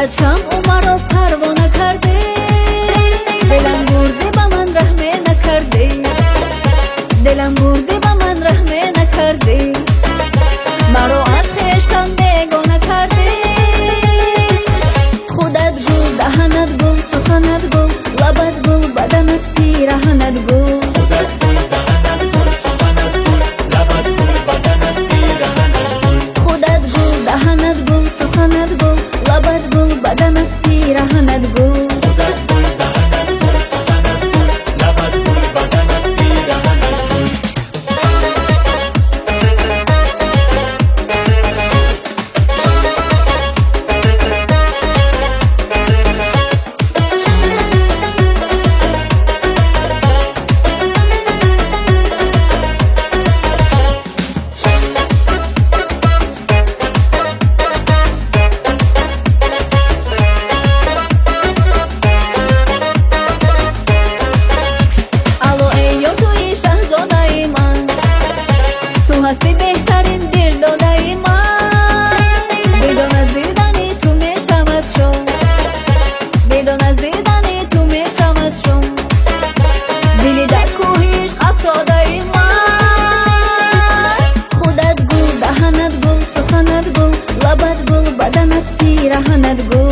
از شمع مرا پروانه کرده، دلم برده با من رحمه نکرده، دلم برده با من رحمه نکرده، مرا از خویشتن بیگانه کرده. خودت گل، دهنت گل، سخنت گل، لبت گل، بدنت پیراهنت گل. خودت گل، دهنت گل، سخنت گل، لبت گل، بدنت پیراهنت گل. خودت گل، دهنت گل، سخنت گل، لبت گل، بدنت پیراهنت گل. خودت گل، دهنت گل، سخنت گل، لبت گل، بدنت پیراهنت گل. هستی بهترین دل داده من، بدون از دیدن تو میشمت شم، بدون از دیدن تو میشمت شم، دلی در کوهیش افتاده من. خودت گل، دهنت گل، سخنت گل، لبت گل، بدنت پیراهنت گل.